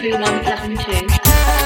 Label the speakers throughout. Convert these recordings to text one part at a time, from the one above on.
Speaker 1: 172.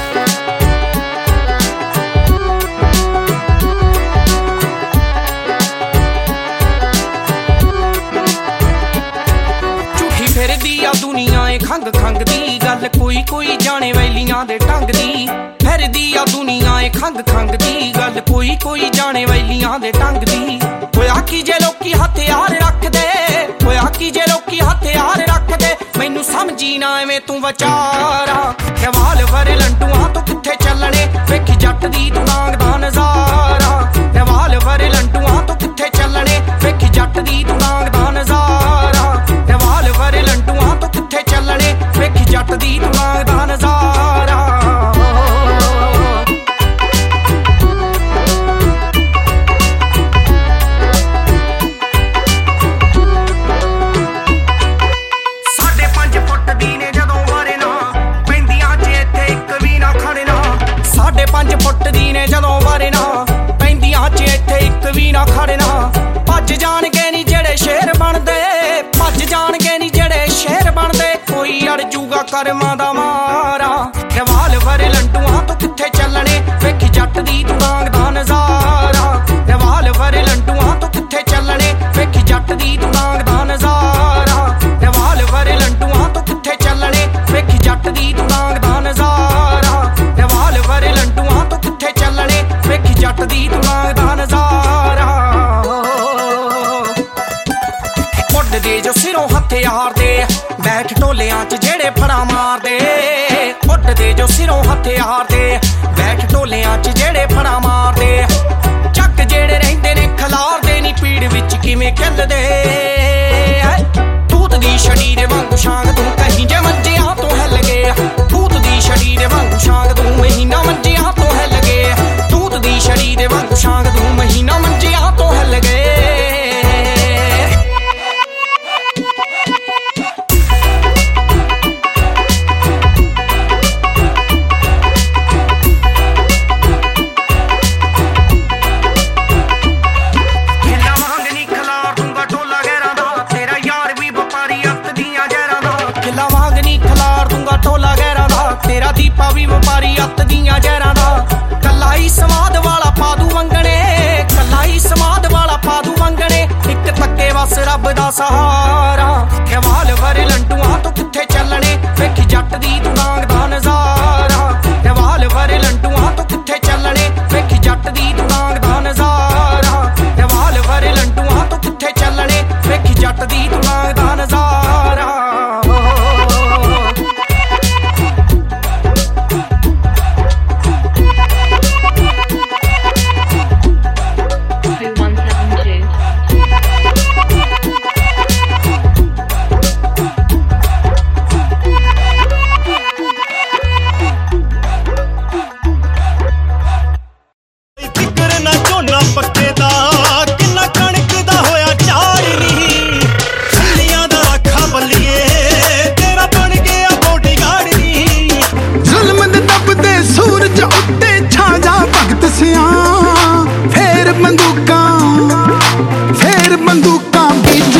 Speaker 2: फिरदी आ दुनिया खंग खंग दी गल कोई कोई जाने वैलियां दे ढंग दी। फिरदी आ दुनिया खंग खंग दी गल कोई कोई जाने वैलियां दे ढंग दी। होया कि जे लोकी हथियार रख दे, होया कि जे लोकी हथियार रख दे, मैनू समझी ना एवें तू विचारा। रिवाल्वर लंडूआं तो कित्थे चलने, वेखी जट दी तू डांग दा नजारा। रिवाल्वर लंडूआं तो कित्थे चलने, वेखी जट दी तू डांग दा नजारा। रिवाल्वर लंडूआं तो कित्थे चलने, वेखी जट दी तू डांग दा नजारा। जदों वरना पैंदियां च इत्थे इक भी ना खड़ना। भज जाणगे नी जेड़े शेर बनदे, भज जाणगे नी जेड़े शेर बनदे, कोई अड़ जूगा करमां दा मारा। रिवाल्वर लंडूआं तो कित्थे चलने, वेखी जट दी तू डांग दा नजारा। रिवाल्वर लंडूआं तो कित्थे चलने, वेखी जट दी तू डांग दा नजारा। रिवाल्वर लंडूआं तो कित्थे चलने, वेखी जट दी तू डांग दा नजारा। रिवाल्वर लंडूआं तो कित्थे चलने, वेखी जट दी तू डांग दा नजारा। उड्डदे जो सिरों हथियार दे, बैठ ढोलियां च जेड़े फड़ा मारदे। उड्डदे जो सिरों हथियार दे, बैठ ढोलियां च जेड़े फड़ा मारदे। जग जेड़े रहिंदे ने खलारदे नी पीड़ विच किवें खिलदे। भूत दी छड़ी दे वांगू शांग तू कहीं जे मंजियां तो हिल गए। भूत दी छड़ी दे वांगू शांग तू महीना मंजियां तो हिल गए। भूत दी छड़ी दे वांगू शांग तू महीना मंजियां तो हिल गए। तेरा दीपा भी व्यापारी अत दियां जहरां दा। कल्ला ही समाद वाला पादू वंगणे, कल्ला ही समाद वाला पादू वंगणे, इक तक्के बस रब दा सहारा। रिवाल्वर लंडूआं तो कित्थे चलने, वेखी जट दी तू डांग दा नजारा। रिवाल्वर लंडूआं तो कित्थे चलने, वेखी जट दी तू डांग दा नजारा। रिवाल्वर लंडूआं तो कित्थे चलने, वेखी जट दी तू डांग दा नजारा।
Speaker 3: फिर बंदूकां बीज